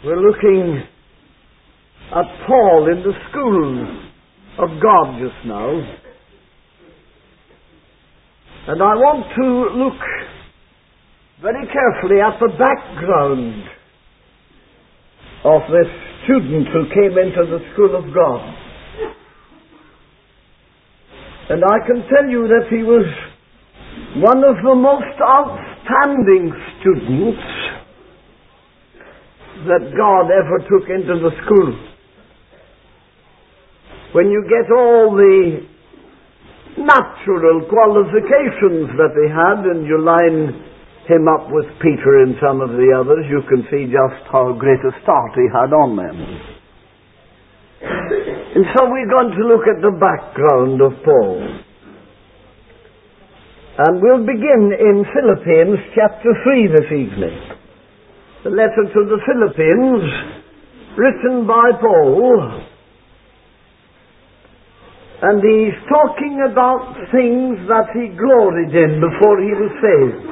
We're looking at Paul in the school of God just now. And I want to look very carefully at the background of this student who came into the school of God. And I can tell you that he was one of the most outstanding students that God ever took into the school. When you get all the natural qualifications that he had and you line him up with Peter and some of the others, you can see just how great a start he had on them. And so we're going to look at the background of Paul. And we'll begin in Philippians chapter 3 this evening. The letter to the Philippians, written by Paul. And he's talking about things that he gloried in before he was saved.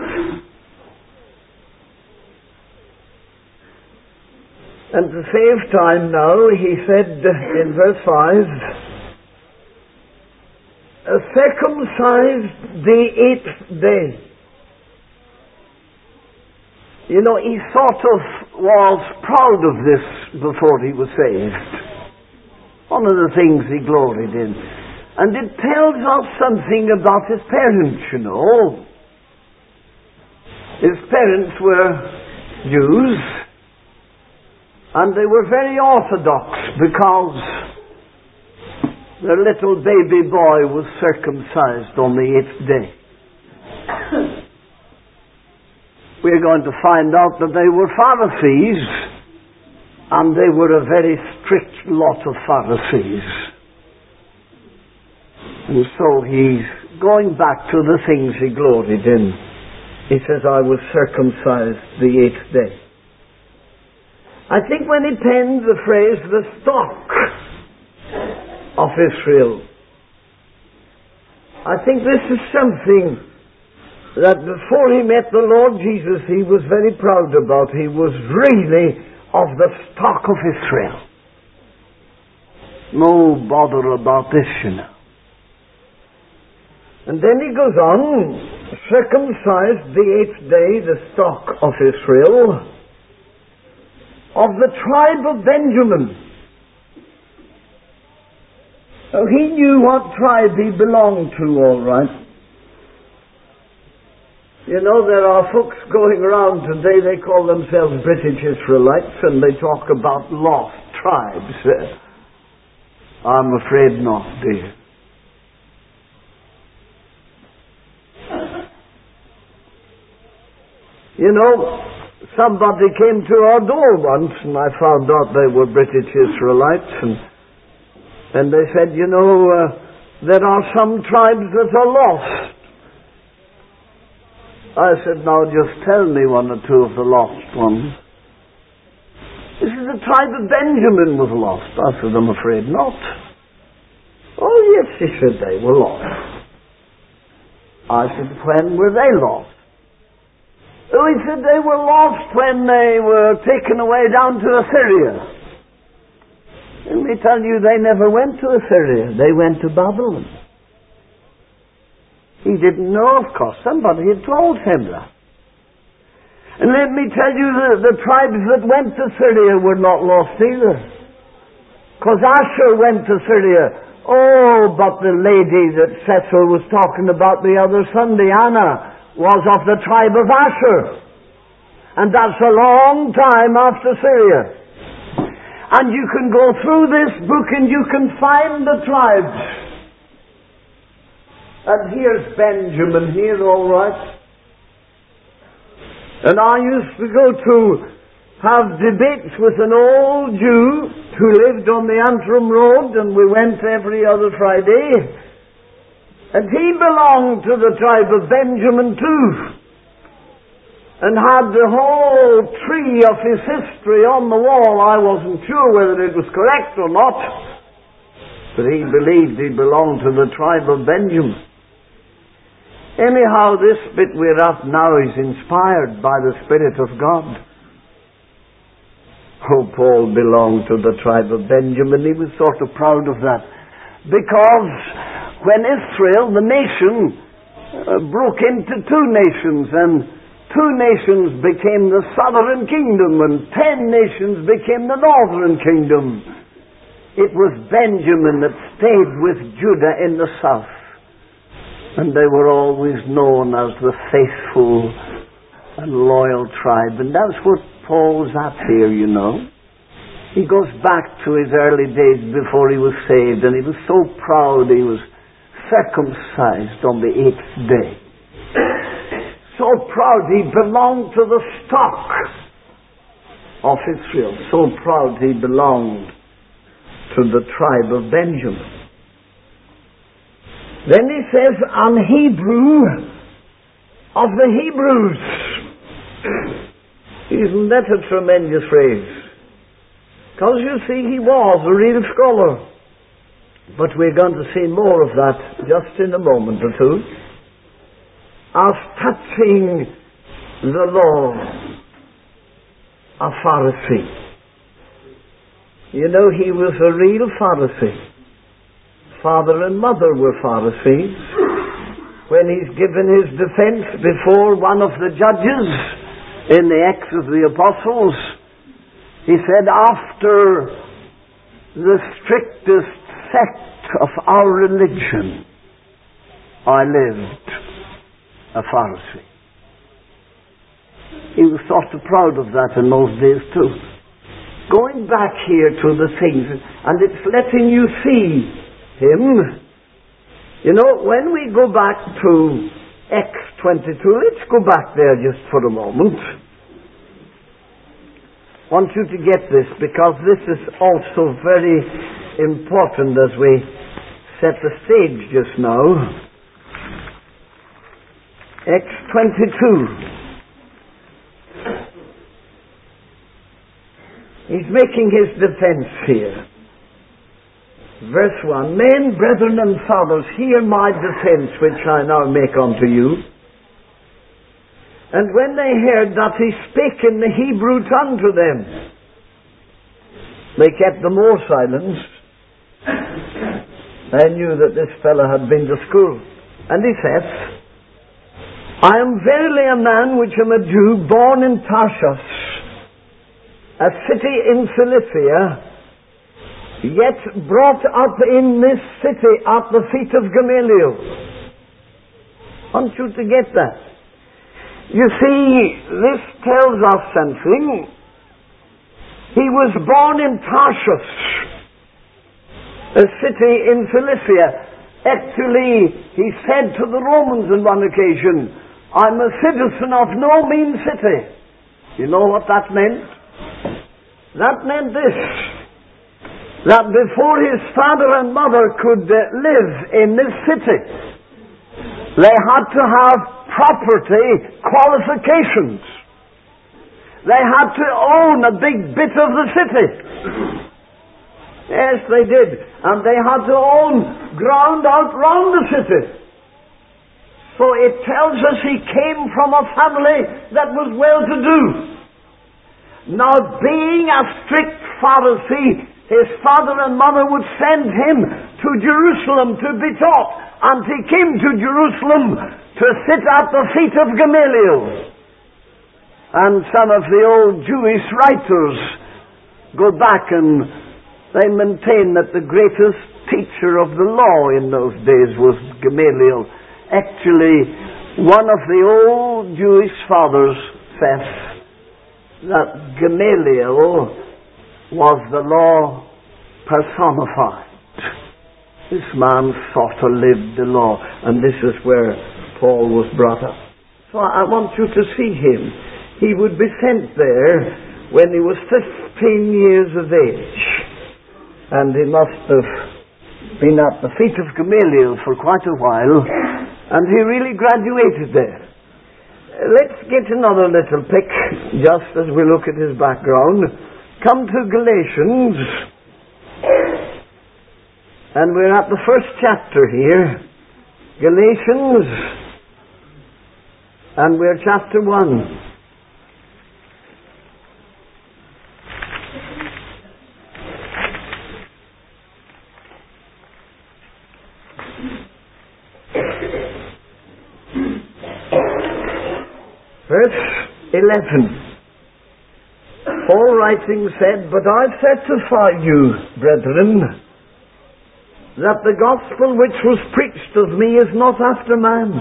And to save time now, he said in verse 5, circumcised the 8th day. You know, he sort of was proud of this before he was saved. One of the things he gloried in. And it tells us something about his parents, you know. His parents were Jews, and they were very orthodox because their little baby boy was circumcised on the 8th day. We're going to find out that they were Pharisees, and they were a very strict lot of Pharisees. And so he's going back to the things he gloried in. He says, I was circumcised the 8th day. I think when he penned the phrase, the stock of Israel, I think this is something that before he met the Lord Jesus, he was very proud about. He was really of the stock of Israel. No bother about this, you know. And then he goes on, circumcised the 8th day, the stock of Israel, of the tribe of Benjamin. So he knew what tribe he belonged to, all right. You know, there are folks going around today, they call themselves British Israelites, and they talk about lost tribes. I'm afraid not, dear. You know, somebody came to our door once, and I found out they were British Israelites, and they said, you know, there are some tribes that are lost. I said, now just tell me one or two of the lost ones. This is the tribe of Benjamin was lost. I said, I'm afraid not. Oh yes, he said, they were lost. I said, when were they lost? Oh, he said, they were lost when they were taken away down to Assyria. Let me tell you, they never went to Assyria. They went to Babylon. He didn't know, of course. Somebody had told him that. And let me tell you, the tribes that went to Syria were not lost either. Because Asher went to Syria. Oh, but the lady that Cecil was talking about the other Sunday, Anna, was of the tribe of Asher. And that's a long time after Syria. And you can go through this book and you can find the tribes. And here's Benjamin here, all right. And I used to go to have debates with an old Jew who lived on the Antrim Road, and we went every other Friday. And he belonged to the tribe of Benjamin too, and had the whole tree of his history on the wall. I wasn't sure whether it was correct or not, but he believed he belonged to the tribe of Benjamin. Anyhow, this bit we're at now is inspired by the Spirit of God. Oh, Paul belonged to the tribe of Benjamin. He was sort of proud of that. Because when Israel, the nation, broke into two nations, and two nations became the southern kingdom, and 10 nations became the northern kingdom, it was Benjamin that stayed with Judah in the south. And they were always known as the faithful and loyal tribe. And that's what Paul's at here, you know. He goes back to his early days before he was saved, and he was so proud he was circumcised on the 8th day. So proud he belonged to the stock of Israel. So proud he belonged to the tribe of Benjamin. Then he says, "I'm Hebrew of the Hebrews." Isn't that a tremendous phrase? Because you see, he was a real scholar. But we're going to see more of that just in a moment or two. As touching the law, a Pharisee. You know, he was a real Pharisee. Father and mother were Pharisees. When he's given his defense before one of the judges in the Acts of the Apostles, he said, "After the strictest sect of our religion, I lived a Pharisee." He was sort of proud of that in those days too. Going back here to the things, and it's letting you see him. You know, when we go back to Acts 22, let's go back there just for a moment. I want you to get this, because this is also very important as we set the stage just now. Acts 22. He's making his defense here. Verse 1, "Men, brethren, and fathers, hear my defense, which I now make unto you. And when they heard that he spake in the Hebrew tongue to them, they kept the more silence. They knew that this fellow had been to school. And he says, I am verily a man which am a Jew, born in Tarshish, a city in Cilicia, yet brought up in this city at the feet of Gamaliel." I want you to get that. You see, this tells us something. He was born in Tarshish, a city in Cilicia. Actually, he said to the Romans on one occasion, "I'm a citizen of no mean city." You know what that meant? That meant this: that before his father and mother could live in this city, they had to have property qualifications. They had to own a big bit of the city. Yes, they did. And they had to own ground out round the city. So it tells us he came from a family that was well-to-do. Now, being a strict Pharisee, his father and mother would send him to Jerusalem to be taught. And he came to Jerusalem to sit at the feet of Gamaliel. And some of the old Jewish writers go back and they maintain that the greatest teacher of the law in those days was Gamaliel. Actually, one of the old Jewish fathers says that Gamaliel was the law personified. This man sort of lived the law, and this is where Paul was brought up. So I want you to see him. He would be sent there when he was 15 years of age, and he must have been at the feet of Gamaliel for quite a while, and he really graduated there. Let's get another little pick just as we look at his background. Come to Galatians, and we're at the first chapter here. Galatians, and we're chapter 1. Verse 11. Paul writing said, "But I certify you, brethren, that the gospel which was preached of me is not after man.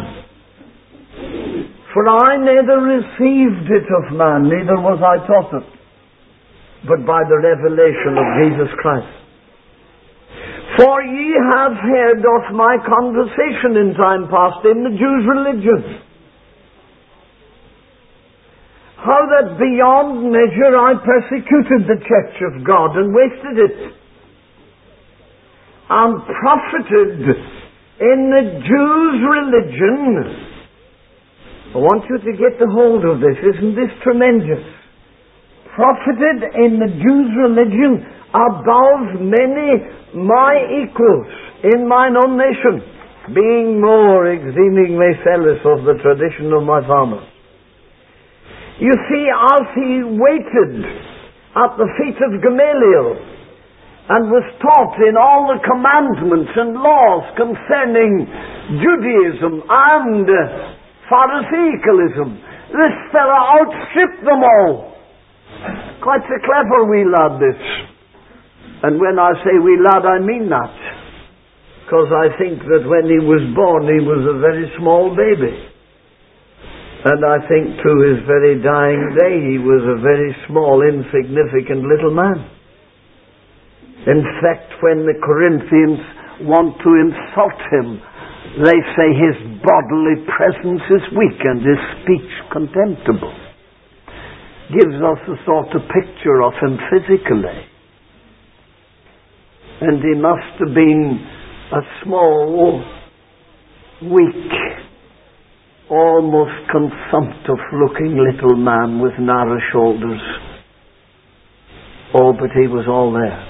For I neither received it of man, neither was I taught it, but by the revelation of Jesus Christ. For ye have heard of my conversation in time past in the Jews' religion, how that beyond measure I persecuted the church of God and wasted it, and profited in the Jews' religion." I want you to get the hold of this. Isn't this tremendous? Profited in the Jews' religion above many my equals in mine own nation, being more exceedingly zealous of the tradition of my fathers. You see, as he waited at the feet of Gamaliel and was taught in all the commandments and laws concerning Judaism and Pharisaicalism, this fellow outstripped them all. Quite a clever wee lad, this. And when I say wee lad, I mean that, because I think that when he was born, he was a very small baby. And I think to his very dying day, he was a very small, insignificant little man. In fact, when the Corinthians want to insult him, they say his bodily presence is weak and his speech contemptible. Gives us a sort of picture of him physically. And he must have been a small, weak, almost consumptive-looking little man with narrow shoulders. Oh, but he was all there.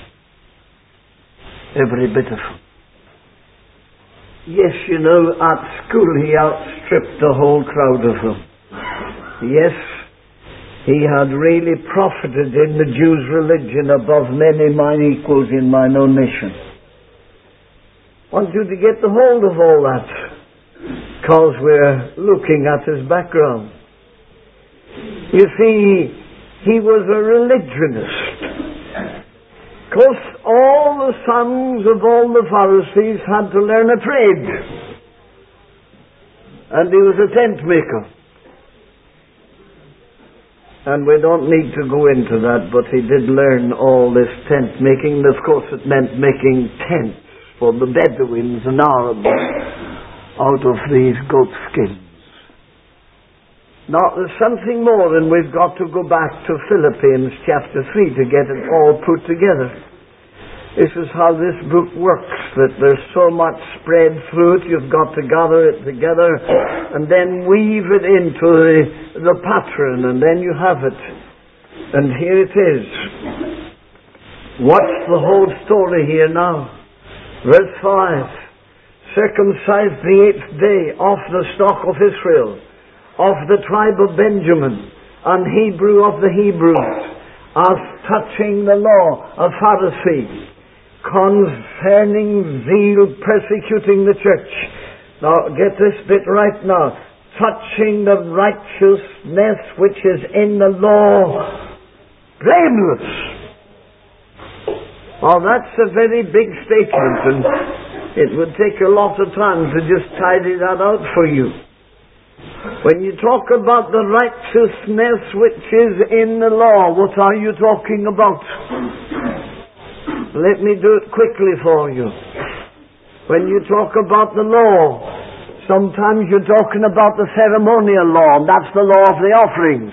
Every bit of him. Yes, you know, at school he outstripped the whole crowd of them. Yes, he had really profited in the Jews' religion above many mine equals in mine own nation. I want you to get the hold of all that, because we're looking at his background. You see, he was a religionist. Because all the sons of all the Pharisees had to learn a trade. And he was a tent maker. And we don't need to go into that, but he did learn all this tent making. And of course it meant making tents for the Bedouins and Arabs out of these goat skins. Now there's something more, and we've got to go back to Philippians chapter 3 to get it all put together. This is how this book works, that there's so much spread through it, you've got to gather it together and then weave it into the pattern, and then you have it. And here it is. Watch the whole story here now. Verse 5. Circumcised the 8th day of the stock of Israel, of the tribe of Benjamin, and Hebrew of the Hebrews, as touching the law, a Pharisee, concerning zeal persecuting the church. Now get this bit right now. Touching the righteousness which is in the law, blameless. Well, that's a very big statement, and it would take a lot of time to just tidy that out for you. When you talk about the righteousness which is in the law, what are you talking about? Let me do it quickly for you. When you talk about the law, sometimes you're talking about the ceremonial law, and that's the law of the offerings.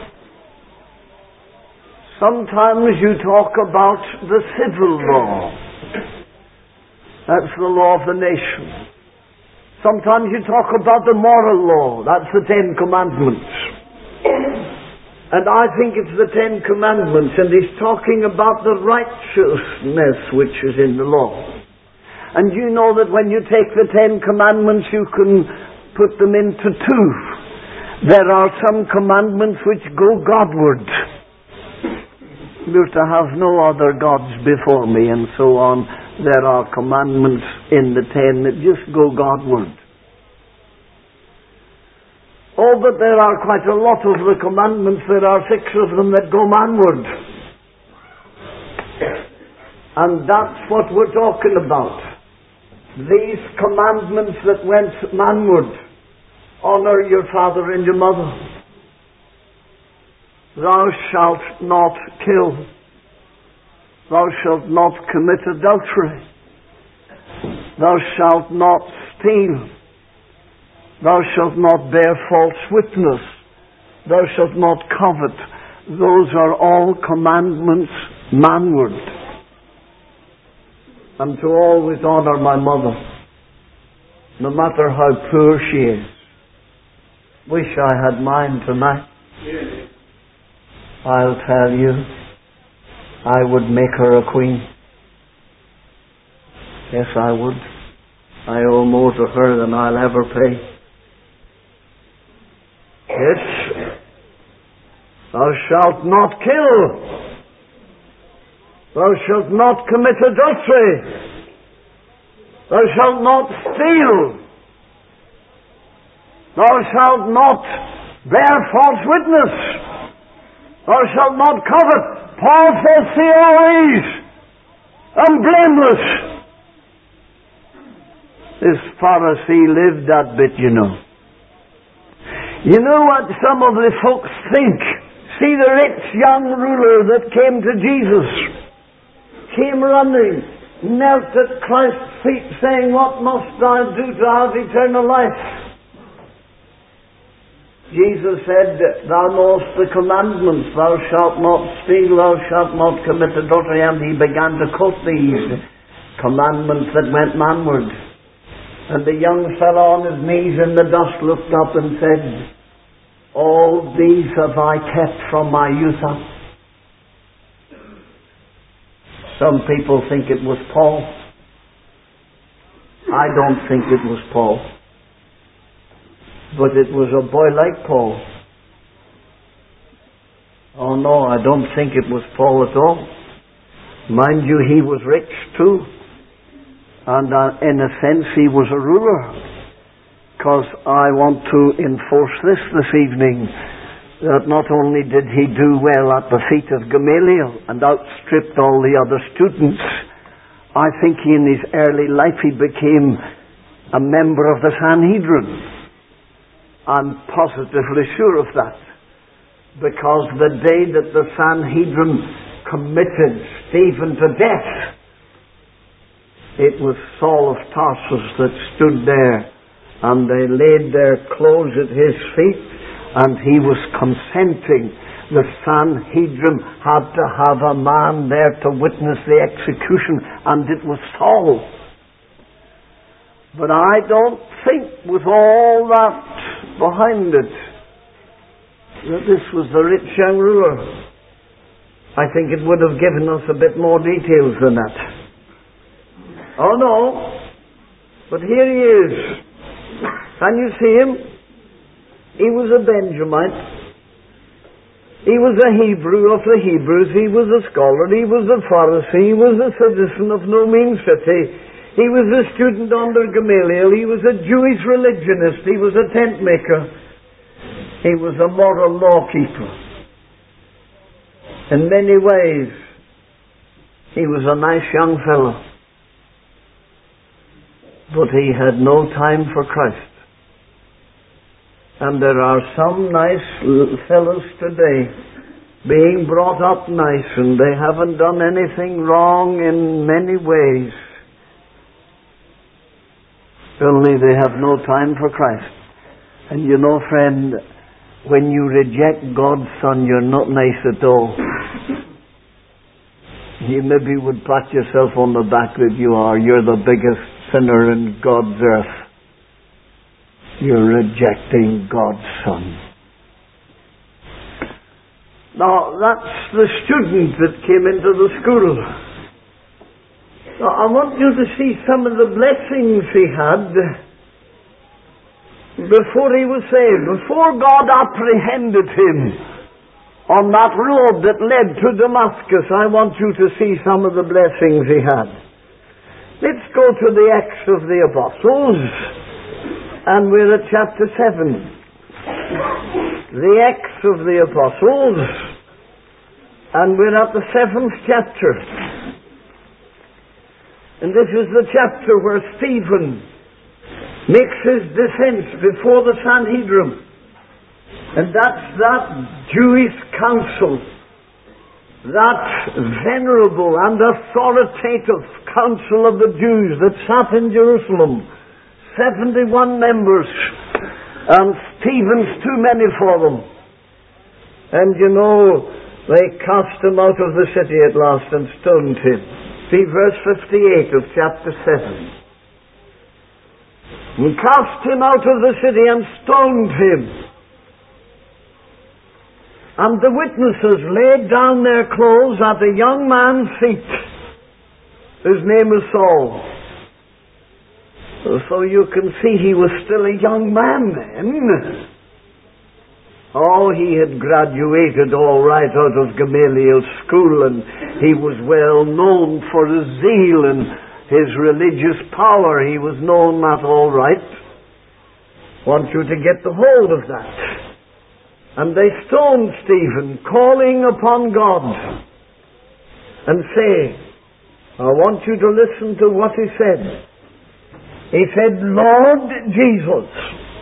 Sometimes you talk about the civil law. That's the law of the nation. Sometimes you talk about the moral law. That's the 10 Commandments. And I think it's the 10 Commandments, and he's talking about the righteousness which is in the law. And you know that when you take the 10 Commandments, you can put them into two. There are some commandments which go Godward. You're to have no other gods before me, and so on. There are commandments in the 10 that just go Godward. Oh, but there are quite a lot of the commandments. There are 6 of them that go manward. And that's what we're talking about. These commandments that went manward. Honor your father and your mother. Thou shalt not kill. Thou shalt not commit adultery. Thou shalt not steal. Thou shalt not bear false witness. Thou shalt not covet. Those are all commandments manward. And to always honor my mother, no matter how poor she is. Wish I had mine tonight. I'll tell you, I would make her a queen. Yes, I would. I owe more to her than I'll ever pay. Yes. Thou shalt not kill. Thou shalt not commit adultery. Thou shalt not steal. Thou shalt not bear false witness. Thou shalt not covet. Paul says, see always, and blameless. This Pharisee lived that bit, you know. You know what some of the folks think? See the rich young ruler that came to Jesus. Came running, knelt at Christ's feet saying, what must I do to have eternal life? Jesus said, thou knowest the commandments, thou shalt not steal, thou shalt not commit adultery, and he began to quote these commandments that went manward. And the young fellow on his knees in the dust looked up and said, all these have I kept from my youth up. Some people think it was Paul. I don't think it was Paul. But it was a boy like Paul. Oh no, I don't think it was Paul at all. Mind you, he was rich too. And in a sense he was a ruler. Because I want to enforce this evening, that not only did he do well at the feet of Gamaliel and outstripped all the other students, I think in his early life he became a member of the Sanhedrin. I'm positively sure of that. Because the day that the Sanhedrin committed Stephen to death, it was Saul of Tarsus that stood there, and they laid their clothes at his feet, and he was consenting. The Sanhedrin had to have a man there to witness the execution, and it was Saul. But I don't think, with all that behind it, that this was the rich young ruler. I think it would have given us a bit more details than that. Oh no, but here he is. Can you see him? He was a Benjamite. He was a Hebrew of the Hebrews. He was a scholar. He was a Pharisee. He was a citizen of no mean city. He was a student under Gamaliel. He was a Jewish religionist. He was a tent maker. He was a moral law keeper. In many ways, he was a nice young fellow. But he had no time for Christ. And there are some nice fellows today being brought up nice, and they haven't done anything wrong in many ways. Only they have no time for Christ. And you know, friend, when you reject God's Son, you're not nice at all. You maybe would pat yourself on the back that you are. You're the biggest sinner in God's earth. You're rejecting God's Son. Now, that's the student that came into the school. Now, I want you to see some of the blessings he had before he was saved, before God apprehended him on that road that led to Damascus. I want you to see some of the blessings he had. Let's go to the Acts of the Apostles, and we're at chapter 7. the Acts of the Apostles, and we're at the 7th chapter. And this is the chapter where Stephen makes his defense before the Sanhedrin. And that's that Jewish council, that venerable and authoritative council of the Jews that sat in Jerusalem, 71 members, and Stephen's too many for them. And you know, they cast him out of the city at last and stoned him. See verse 58 of chapter 7. And cast him out of the city and stoned him. And the witnesses laid down their clothes at a young man's feet, whose name is Saul. So you can see he was still a young man then. Oh, he had graduated all right out of Gamaliel's school, and he was well known for his zeal and his religious power. He was known that all right. Want you to get the hold of that. And they stoned Stephen, calling upon God and saying, I want you to listen to what he said. He said, Lord Jesus.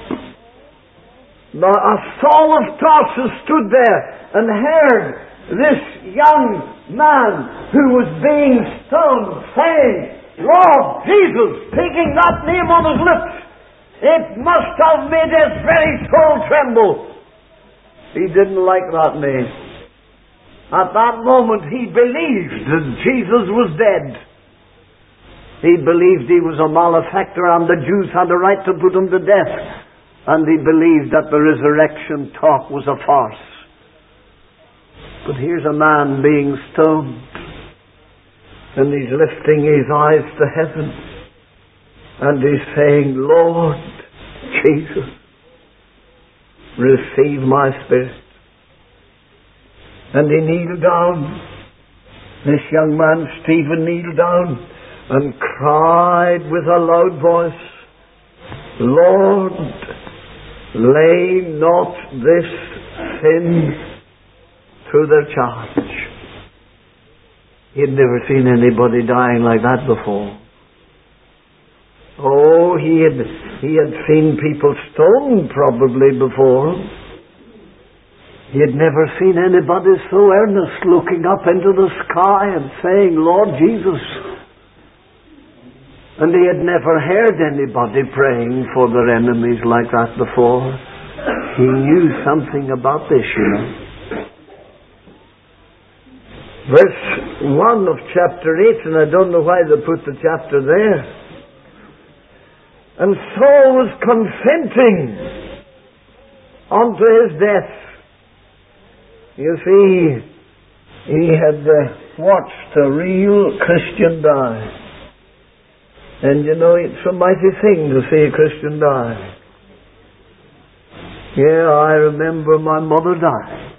Now a Saul of Tarsus stood there and heard this young man who was being stoned saying, Lord Jesus, taking that name on his lips. It must have made his very soul tremble. He didn't like that name. At that moment he believed that Jesus was dead. He believed he was a malefactor and the Jews had a right to put him to death. And he believed that the resurrection talk was a farce. But here's a man being stoned. And he's lifting his eyes to heaven. And he's saying, Lord Jesus, receive my spirit. And he kneeled down. This young man, Stephen, kneeled down and cried with a loud voice, Lord, lay not this sin to their charge. He had never seen anybody dying like that before. Oh, he had seen people stoned probably before. He had never seen anybody so earnest, looking up into the sky and saying, Lord Jesus. And he had never heard anybody praying for their enemies like that before. He knew something about this, you know. Verse 1 of chapter 8, and I don't know why they put the chapter there. And Saul was consenting unto his death. You see, he had watched a real Christian die. And you know, it's a mighty thing to see a Christian die. Yeah, I remember my mother dying.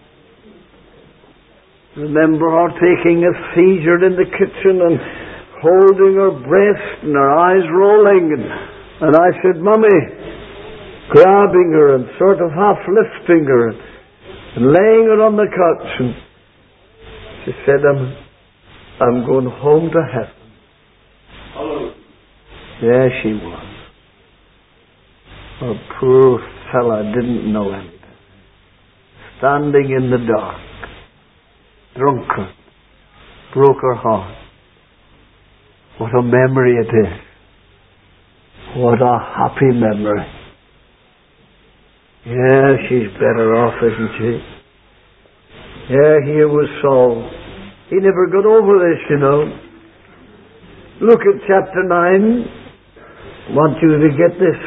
Remember her taking a seizure in the kitchen and holding her breast and her eyes rolling. And I said, Mummy, grabbing her and sort of half lifting her and laying her on the couch. And she said, I'm going home to heaven. Yeah, she was. A poor fella didn't know anything. Standing in the dark, drunken, broke her heart. What a memory it is. What a happy memory. Yeah, she's better off, isn't she? Yeah, here was Saul. He never got over this, you know. Look at chapter 9. I want you to get this.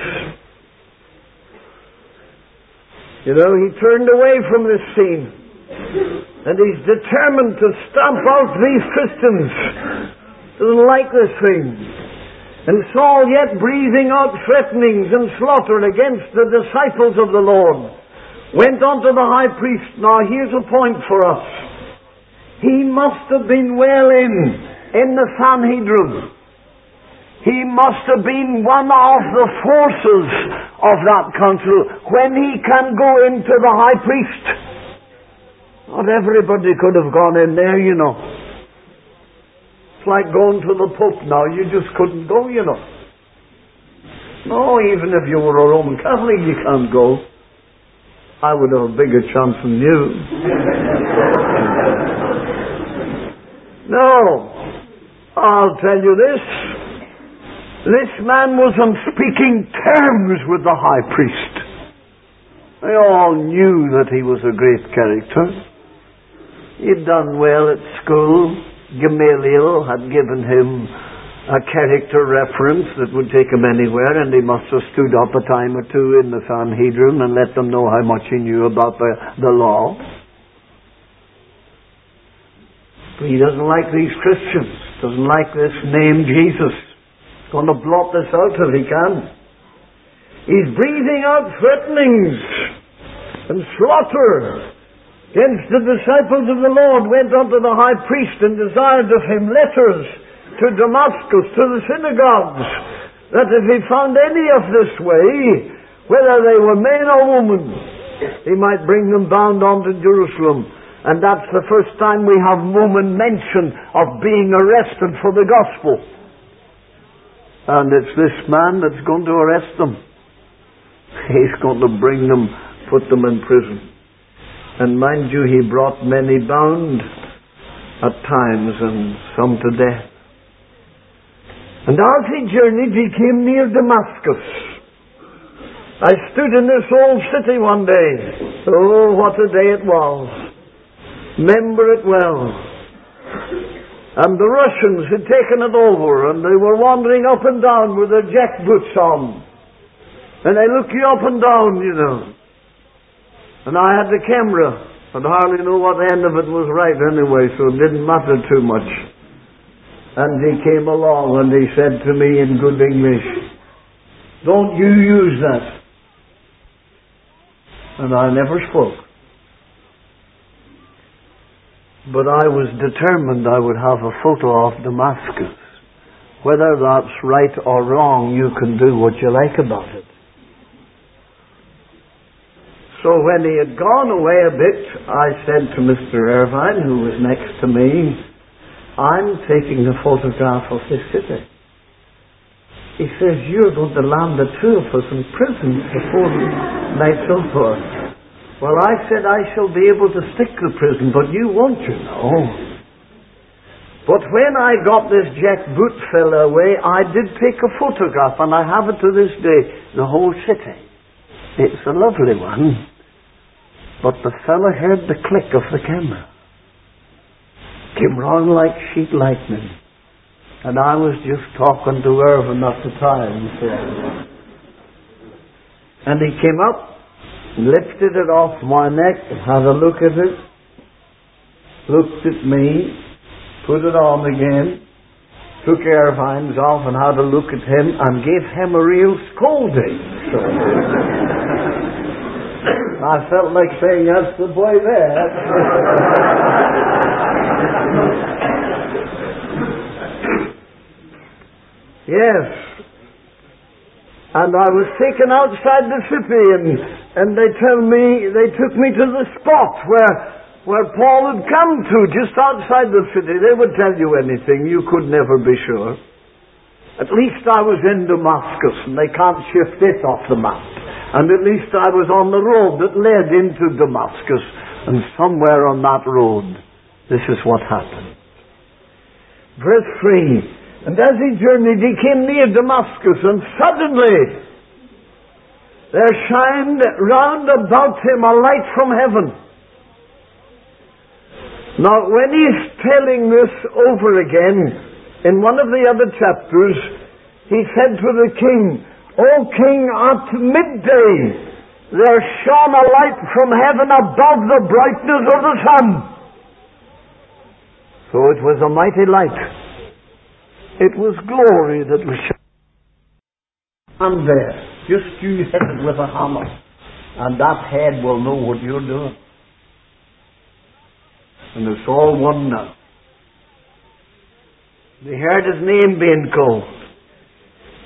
You know, he turned away from this scene. And he's determined to stamp out these Christians. Doesn't like this thing. And Saul, yet breathing out threatenings and slaughter against the disciples of the Lord, went unto the high priest. Now here's a point for us. He must have been well in the Sanhedrin. He must have been one of the forces of that council when he can go into the high priest. Not everybody could have gone in there, you know. It's like going to the Pope now. You just couldn't go, you know. No, even if you were a Roman Catholic, you can't go. I would have a bigger chance than you. No. I'll tell you this. This man was on speaking terms with the high priest. They all knew that he was a great character. He'd done well at school. Gamaliel had given him a character reference that would take him anywhere, and he must have stood up a time or two in the Sanhedrin and let them know how much he knew about the law. But he doesn't like these Christians, doesn't like this name Jesus. He's going to blot this out if he can. He's breathing out threatenings and slaughter against the disciples of the Lord. Went unto the high priest and desired of him letters to Damascus, to the synagogues, that if he found any of this way, whether they were men or women, he might bring them bound on to Jerusalem. And that's the first time we have woman mention of being arrested for the gospel. And it's this man that's going to arrest them. He's going to bring them, put them in prison. And mind you, he brought many bound at times, and some to death. And as he journeyed, he came near Damascus. I stood in this old city one day. Oh, what a day it was. Remember it well. And the Russians had taken it over, and they were wandering up and down with their jackboots on. And they look you up and down, you know. And I had the camera. I'd hardly know what end of it was right anyway, so it didn't matter too much. And he came along and he said to me in good English, "Don't you use that." And I never spoke. But I was determined I would have a photo of Damascus. Whether that's right or wrong, you can do what you like about it. So when he had gone away a bit, I said to Mr. Irvine, who was next to me, "I'm taking a photograph of this city." He says, "You're going to land the two of us in prison before the night's over." Well, I said, "I shall be able to stick to prison, but you won't, you know." But when I got this jackboot fella away, I did take a photograph, and I have it to this day, the whole city. It's a lovely one. But the fella heard the click of the camera. Came round like sheet lightning. And I was just talking to Irvin at the time. So. And he came up, lifted it off my neck, had a look at it, looked at me, put it on again, took Irvine's off and had a look at him and gave him a real scolding. So I felt like saying, "That's the boy there." Yes. And I was taken outside the city, and they took me to the spot where Paul had come to, just outside the city. They would tell you anything. You could never be sure. At least I was in Damascus, and they can't shift it off the map. And at least I was on the road that led into Damascus, and somewhere on that road, this is what happened. Verse 3, "And as he journeyed, he came near Damascus, and suddenly there shined round about him a light from heaven." Now, when he's telling this over again, in one of the other chapters, he said to the king, "O king, at midday there shone a light from heaven above the brightness of the sun." So it was a mighty light. It was glory that was shining. And there, just you hit it with a hammer, and that head will know what you're doing. And it's all one now. They heard his name being called.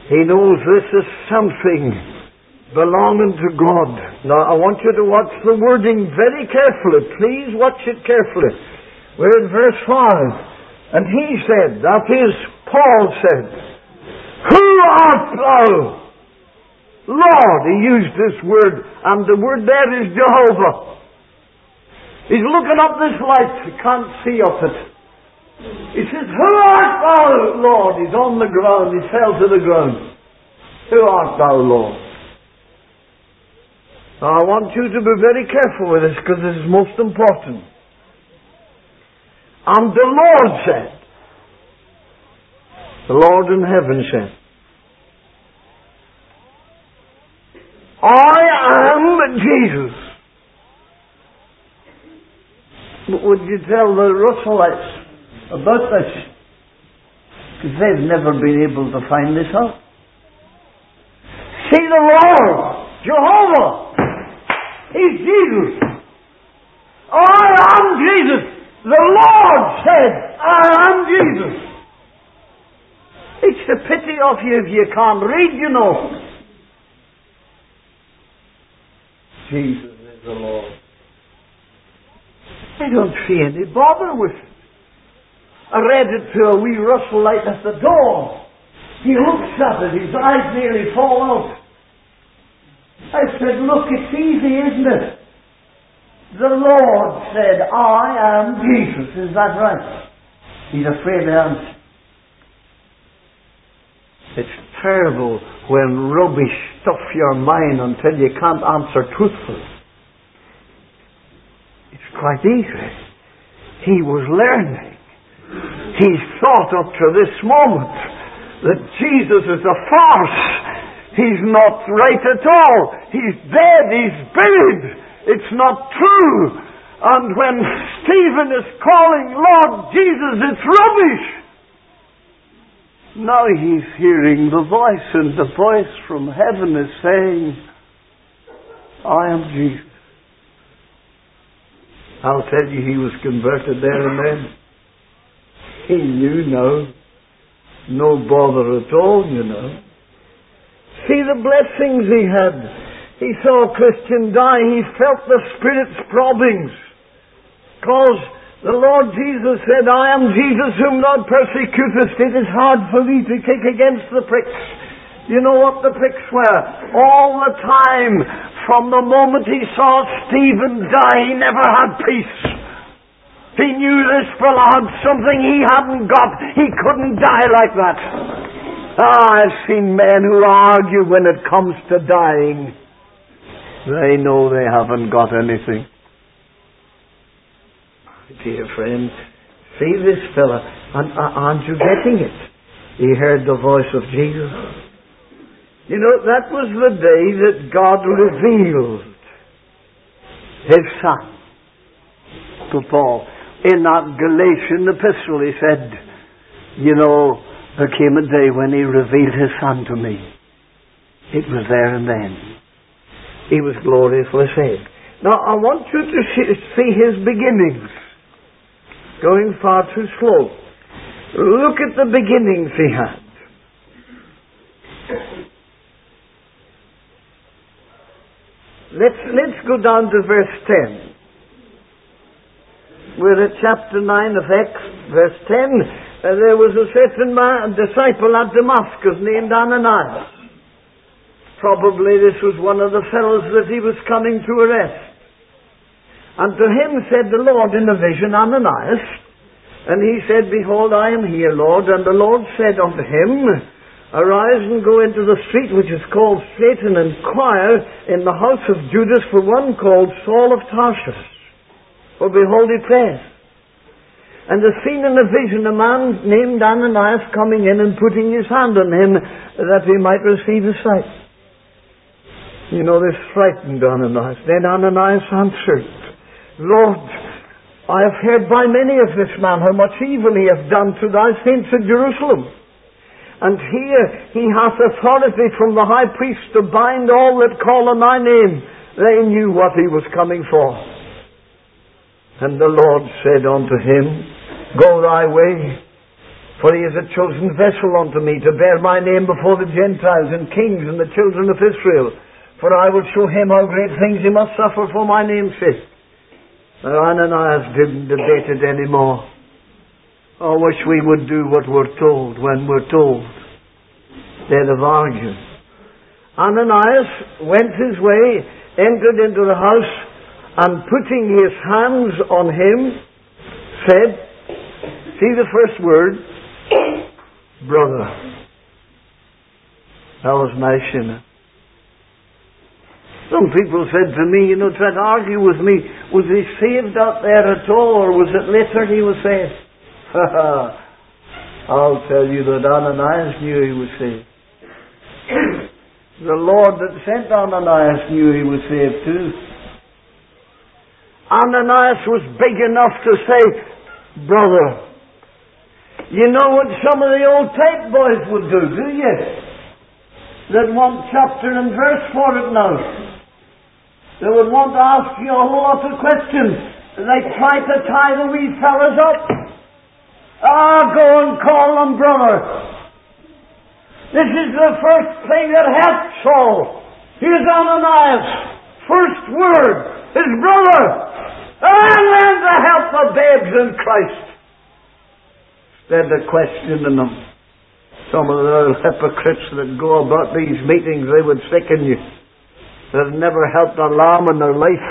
He knows this is something belonging to God. Now, I want you to watch the wording very carefully. Please watch it carefully. We're in verse 5. And he said, that is, Paul said, "Who art thou, Lord?" He used this word, and the word there is Jehovah. He's looking up this light. He can't see up it. He says, "Who art thou, Lord?" He's on the ground. He fell to the ground. "Who art thou, Lord?" Now, I want you to be very careful with this, because this is most important. And the Lord said, the Lord in heaven said, "I am Jesus." Would you tell the Russellites about this? Because they've never been able to find this out. See, the Lord, Jehovah, He's Jesus. "I am Jesus." The Lord said, "I am Jesus." It's a pity of you if you can't read, you know. Jesus is the Lord. I don't see any bother with it. I read it to a wee Russellite at the door. He looks at it, his eyes nearly fall out. I said, "Look, it's easy, isn't it? The Lord said, 'I am Jesus.' Is that right?" He's afraid to answer. It's terrible when rubbish stuff your mind until you can't answer truthfully. It's quite easy. He was learning. He's thought up to this moment that Jesus is a farce. He's not right at all. He's dead. He's buried. It's not true. And when Stephen is calling Lord Jesus, it's rubbish. Now he's hearing the voice, and the voice from heaven is saying, "I am Jesus." I'll tell you, he was converted there and then. He knew now. No bother at all, you know. See the blessings he had. He saw a Christian die. He felt the Spirit's probings. Because the Lord Jesus said, "I am Jesus whom thou persecutest." It is hard for thee to kick against the pricks. You know what the pricks were? All the time, from the moment he saw Stephen die, he never had peace. He knew this fellow had something he hadn't got. He couldn't die like that. I've seen men who argue when it comes to dying. They know they haven't got anything. Dear friend, see this fella, and aren't you getting it? He heard the voice of Jesus. You know, that was the day that God revealed His Son to Paul. In that Galatian epistle, he said, "You know, there came a day when He revealed His Son to me." It was there and then. He was gloriously saved. Now, I want you to see His beginnings. Going far too slow. Look at the beginnings He had. Let's go down to verse 10. We're at chapter 9 of Acts, verse 10. There was a certain disciple at Damascus named Ananias. Probably this was one of the fellows that he was coming to arrest. And to him said the Lord in a vision, "Ananias." And he said, "Behold, I am here, Lord." And the Lord said unto him, "Arise and go into the street which is called Straight, and inquire in the house of Judas for one called Saul of Tarsus. For behold, he prays. And has seen in a vision a man named Ananias coming in and putting his hand on him that he might receive his sight." You know, this frightened Ananias. Then Ananias answered, "Lord, I have heard by many of this man how much evil he hath done to thy saints in Jerusalem. And here he hath authority from the high priest to bind all that call on thy name." They knew what he was coming for. And the Lord said unto him, "Go thy way, For he is a chosen vessel unto me to bear my name before the Gentiles and kings and the children of Israel. For I will show him how great things he must suffer for my name's sake. Now Ananias didn't debate it anymore. I wish we would do what we're told when we're told. They'd have argued. Ananias went his way, entered into the house, and putting his hands on him, said, see the first word, brother. That was my sinner. Some people said to me, tried to argue with me, was he saved out there at all, or was it later he was saved? I'll tell you that Ananias knew he was saved. The Lord that sent Ananias knew he was saved too. Ananias was big enough to say, brother. You know what some of the old type boys would do you? They'd want chapter and verse for it now. They would want to ask you a whole lot of questions. They'd try to tie the wee fellas up. Go and call them brother. This is the first thing that helped Saul. Here's Ananias. First word, his brother. And then to help the babes in Christ. Instead of questioning them. Some of the hypocrites that go about these meetings, they would sicken you. They've never helped a lamb in their life.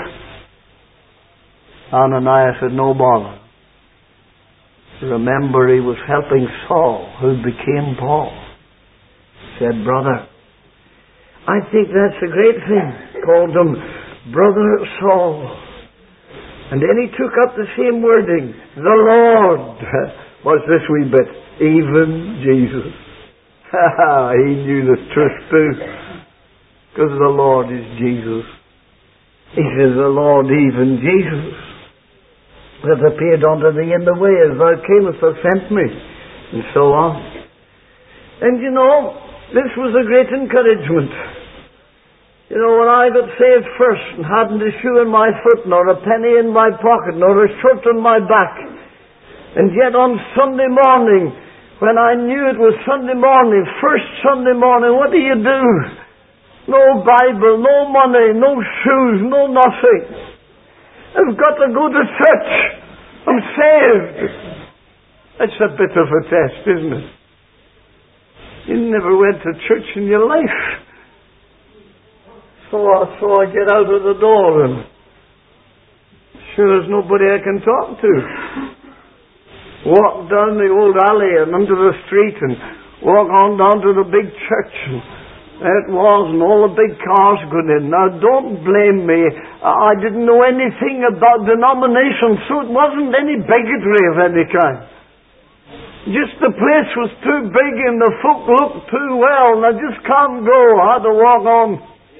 Ananias had no bother. Remember, he was helping Saul, who became Paul. Said, brother. I think that's a great thing. Called him Brother Saul. And then he took up the same wording. The Lord. What's this wee bit? Even Jesus. He knew the truth too. Because the Lord is Jesus. He says, the Lord, even Jesus, that appeared unto thee in the way as thou camest, thou sent me. And so on. And this was a great encouragement. When I got saved first and hadn't a shoe in my foot, nor a penny in my pocket, nor a shirt on my back, and yet on Sunday morning, when I knew it was Sunday morning, first Sunday morning, what do? No Bible, no money, no shoes, no nothing. I've got to go to church. I'm saved. That's a bit of a test, isn't it? You never went to church in your life. So I get out of the door and sure there's nobody I can talk to. Walk down the old alley and under the street and walk on down to the big church. And there it was, and all the big cars going in. Now don't blame me. I didn't know anything about denominations, so it wasn't any bigotry of any kind. Just the place was too big and the folk looked too well, and I just can't go. I had to walk on.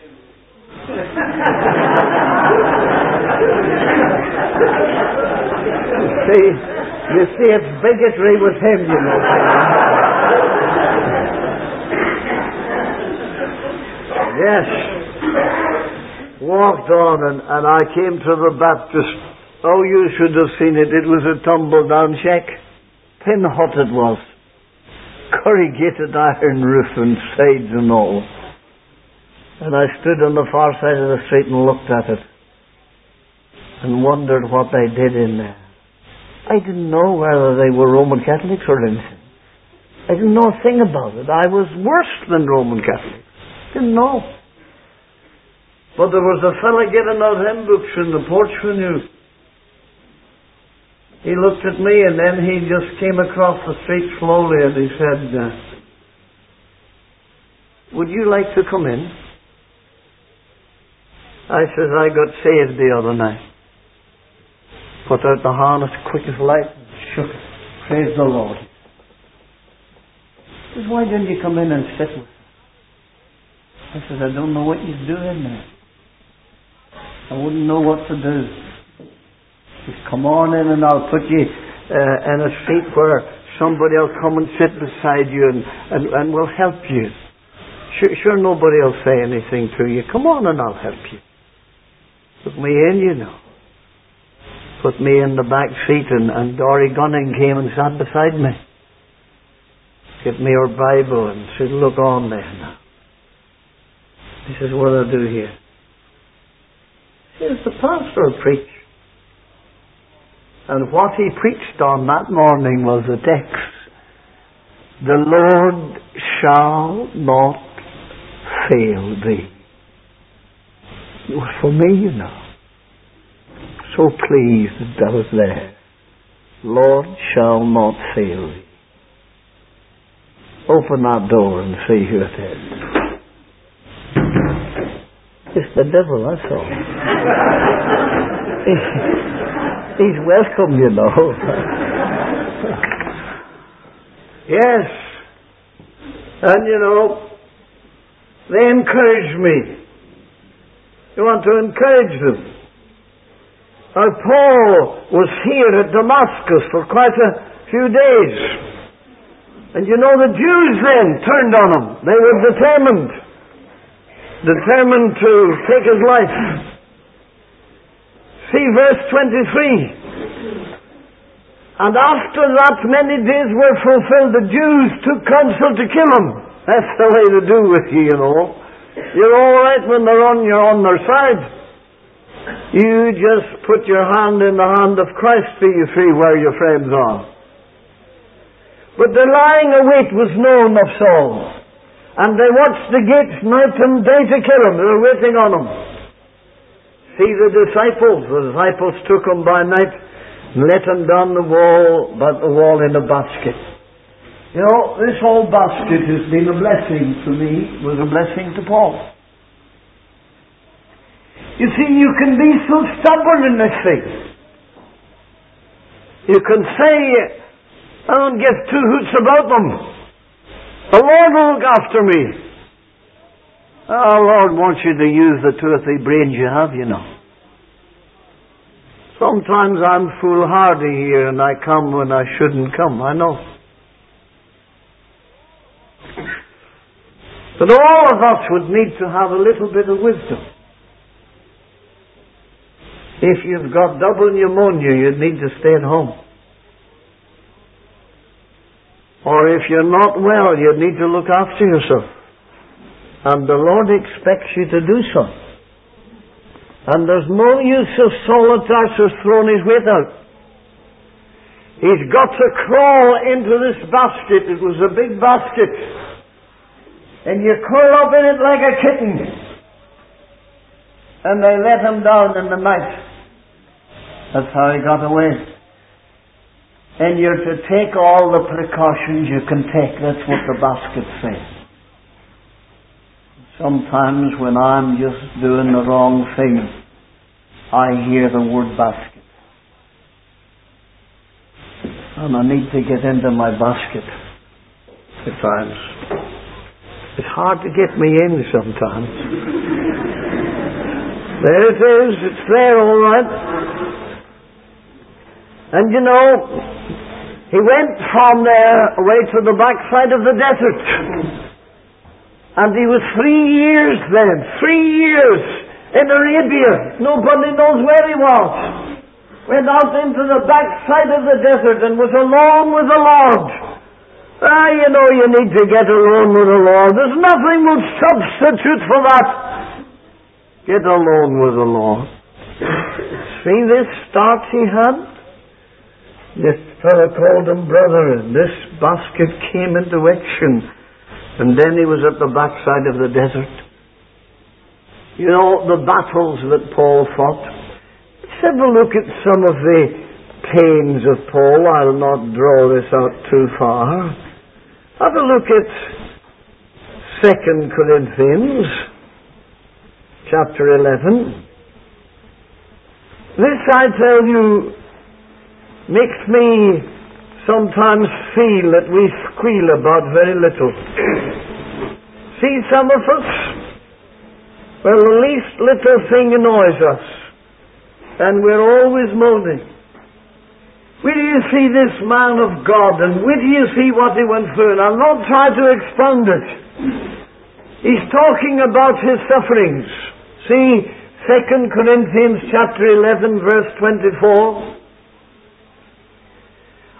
You see, it's bigotry with him, Yes. Walked on and I came to the Baptist. Oh, you should have seen it. It was a tumble-down shack. Pin hot it was. Corrugated iron roof and sides and all. And I stood on the far side of the street and looked at it. And wondered what they did in there. I didn't know whether they were Roman Catholics or anything. I didn't know a thing about it. I was worse than Roman Catholics. Didn't know. But there was a fella getting out hymn books in the porch who knew. He looked at me and then he just came across the street slowly and he said, would you like to come in? I says, I got saved the other night. Put out the harness quick as light and shook it. Praise the Lord. He says, why didn't you come in and sit with us? I said, I don't know what you do in there. I wouldn't know what to do. He says, come on in and I'll put you in a seat where somebody will come and sit beside you and will help you. Sure nobody will say anything to you. Come on and I'll help you. Put me in, Put me in the back seat and Dory Gunning came and sat beside me. get me her Bible and said, look on there now. This is what I do here. Here's the pastor preach. And what he preached on that morning was the text. The Lord shall not fail thee. It was for me, you know. So pleased that I was there. Lord shall not fail thee. Open that door and see who it is. It's the devil, that's all. He's welcome, you know. Yes. And you know, they encourage me. You want to encourage them. Now, Paul was here at Damascus for quite a few days. And you know, the Jews then turned on him. They were determined to take his life. See verse 23. And after that many days were fulfilled, the Jews took counsel to kill him. That's the way to do with you, you know. You're all right when you're on their side. You just put your hand in the hand of Christ till you see where your friends are. But the lying await was known of Saul, and they watched the gates night and day to kill him. They were waiting on him. See the disciples took him by night and let him down the wall in a basket. You know, this whole basket has been a blessing to me, was a blessing to Paul. You see, you can be so stubborn in this thing. You can say, I don't give two hoots about them. The Lord will look after me. The Lord wants you to use the 2 or 3 brains you have, you know. Sometimes I'm foolhardy here and I come when I shouldn't come, I know. But all of us would need to have a little bit of wisdom. If you've got double pneumonia, you need to stay at home. Or if you're not well, you need to look after yourself. And the Lord expects you to do so. And there's no use of Saul of Tarsus throwing his weight out. He's got to crawl into this basket. It was a big basket. And you curl up in it like a kitten. And they let him down in the night. That's how he got away. And you're to take all the precautions you can take. That's what the basket says. Sometimes when I'm just doing the wrong thing, I hear the word basket. And I need to get into my basket at times. It's hard to get me in sometimes. There it is. It's there all right. And you know, he went from there away to the backside of the desert. And he was 3 years then. 3 years in Arabia. Nobody knows where he was. Went out into the backside of the desert and was alone with the Lord. You know, you need to get alone with the Lord. There's nothing would substitute for that. Get alone with the Lord. See this start he had? This fellow called him brother, and this basket came into action. And then he was at the backside of the desert. You know, the battles that Paul fought. Let's have a look at some of the pains of Paul. I'll not draw this out too far. Have a look at 2 Corinthians chapter 11. This, I tell you, makes me sometimes feel that we squeal about very little. See, some of us, well, the least little thing annoys us, and we're always moaning. Where do you see this man of God, and where do you see what he went through? And I'll not try to expound it. He's talking about his sufferings. See 2 Corinthians chapter 11 verse 24.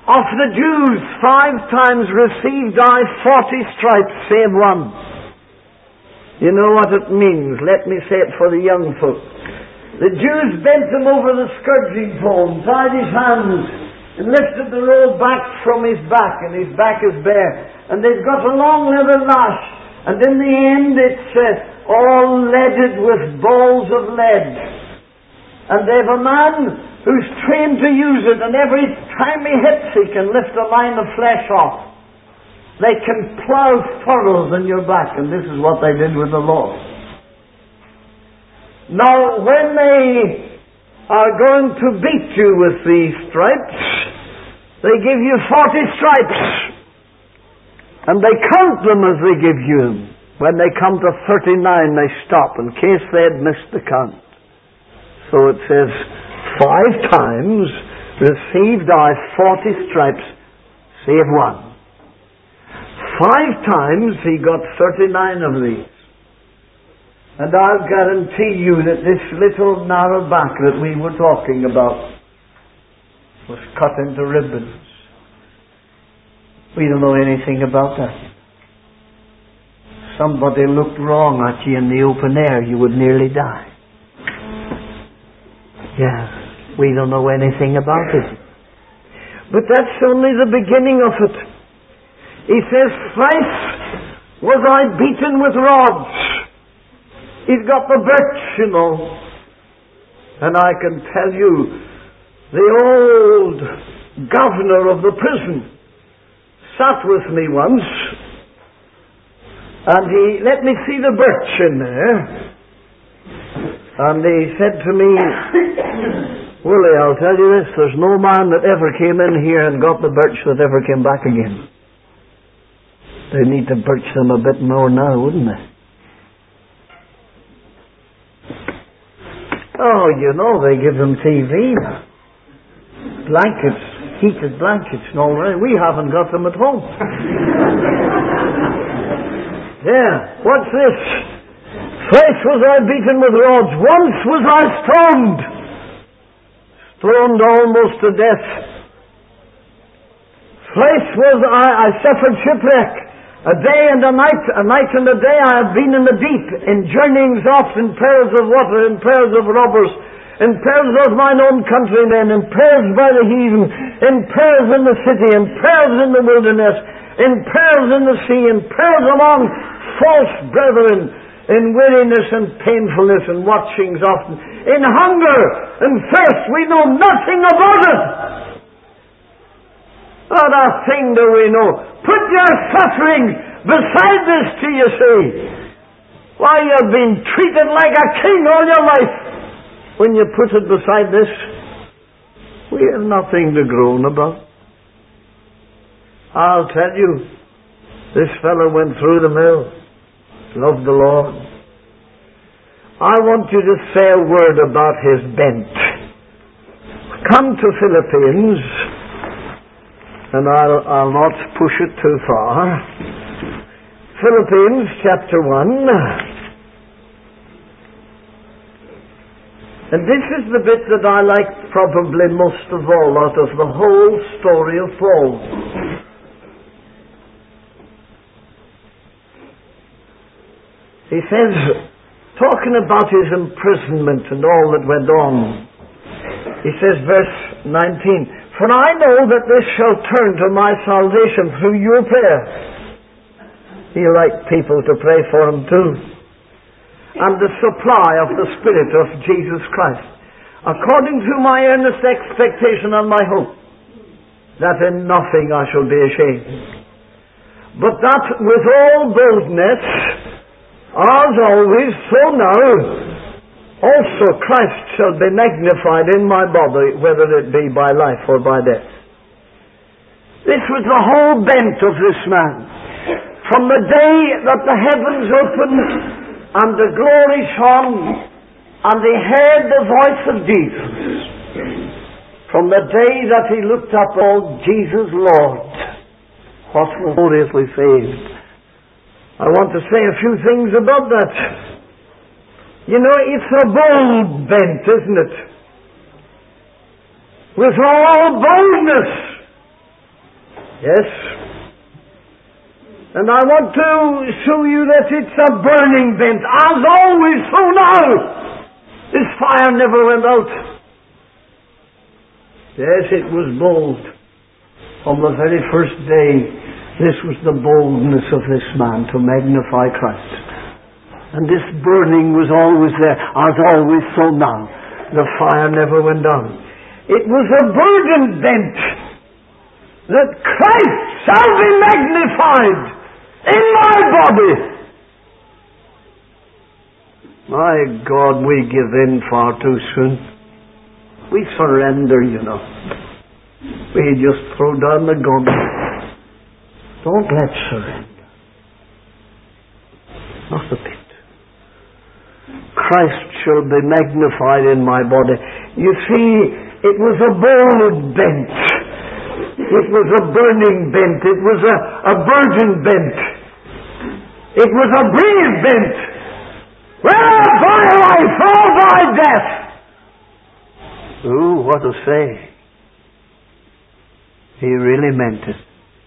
Of the Jews, 5 times received I 40 stripes, save one. You know what it means. Let me say it for the young folk. The Jews bent him over the scourging pole, tied his hands, and lifted the robe back from his back, and his back is bare. And they've got a long leather lash, and in the end it's all leaded with balls of lead. And they've a man who's trained to use it, and every time he hits, he can lift a line of flesh off. They can plough furrows in your back, and this is what they did with the Lord. Now, when they are going to beat you with these stripes, they give you 40 stripes, and they count them as they give you them. When they come to 39, they stop, in case they had missed the count. So it says, 5 times received I 40 stripes, save one. 5 times he got 39 of these. And I'll guarantee you that this little narrow back that we were talking about was cut into ribbons. We don't know anything about that. Somebody looked wrong at you in the open air, you would nearly die. Yeah. We don't know anything about it. But that's only the beginning of it. He says, thrice was I beaten with rods. He's got the birch, you know. And I can tell you, the old governor of the prison sat with me once, and he let me see the birch in there. And he said to me, Willie, I'll tell you this, there's no man that ever came in here and got the birch that ever came back again. They need to birch them a bit more now, wouldn't they? Oh, you know, they give them TV, blankets, heated blankets and all that. We haven't got them at home. Yeah, what's this? Thrice was I beaten with rods, once was I stoned almost to death. Thrice was I suffered shipwreck. A day and a night and a day I have been in the deep, in journeyings oft, in perils of water, in perils of robbers, in perils of mine own countrymen, in perils by the heathen, in perils in the city, in perils in the wilderness, in perils in the sea, in perils among false brethren, in weariness and painfulness and watchings often, in hunger and thirst. We know nothing about it. Not a thing do we know. Put your suffering beside this, do you see? Why, you've been treated like a king all your life. When you put it beside this, we have nothing to groan about. I'll tell you, this fellow went through the mill, loved the Lord. I want you to say a word about his bent. Come to Philippians, and I'll not push it too far. Philippians chapter 1. And this is the bit that I like probably most of all out of the whole story of Paul. He says, talking about his imprisonment and all that went on, he says, verse 19, for I know that this shall turn to my salvation through your prayer. He liked people to pray for him too. And the supply of the Spirit of Jesus Christ, according to my earnest expectation and my hope, that in nothing I shall be ashamed, but that with all boldness, as always, so now, also Christ shall be magnified in my body, whether it be by life or by death. This was the whole bent of this man. From the day that the heavens opened and the glory shone, and he heard the voice of Jesus, from the day that he looked up, oh, Jesus Lord, what was gloriously saved. I want to say a few things about that. You know, it's a bold bent, isn't it? With all boldness, Yes. And I want to show you that it's a burning bent, as always, so now. This fire never went out. Yes, it was bold. On the very first day, this was the boldness of this man to magnify Christ. And this burning was always there, as always, so now. The fire never went down. It was a burden bent that Christ shall be magnified in my body. My God, we give in far too soon. We surrender, you know. We just throw down the gauntlet. Don't let's surrender. Not a bit. Christ shall be magnified in my body. You see, it was a bold bent. It was a burning bent. It was a burden bent. It was a brave bent. Well, thy life, all thy death. Ooh, what a say. He really meant it.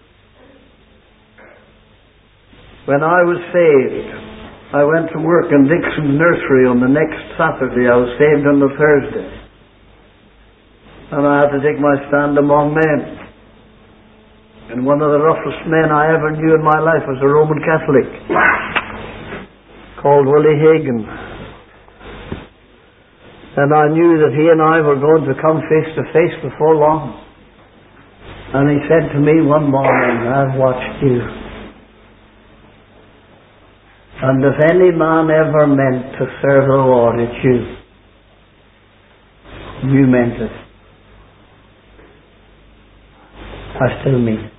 When I was saved, I went to work in Dixon's nursery on the next Saturday. I was saved on the Thursday. And I had to take my stand among men. And one of the roughest men I ever knew in my life was a Roman Catholic called Willie Hagen. And I knew that he and I were going to come face to face before long. And he said to me one morning, I've watched you. And if any man ever meant to serve the Lord, it's you. You meant it. I still mean it.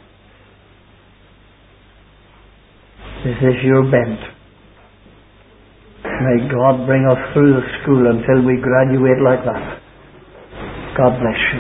This is your bent. May God bring us through the school until we graduate like that. God bless you.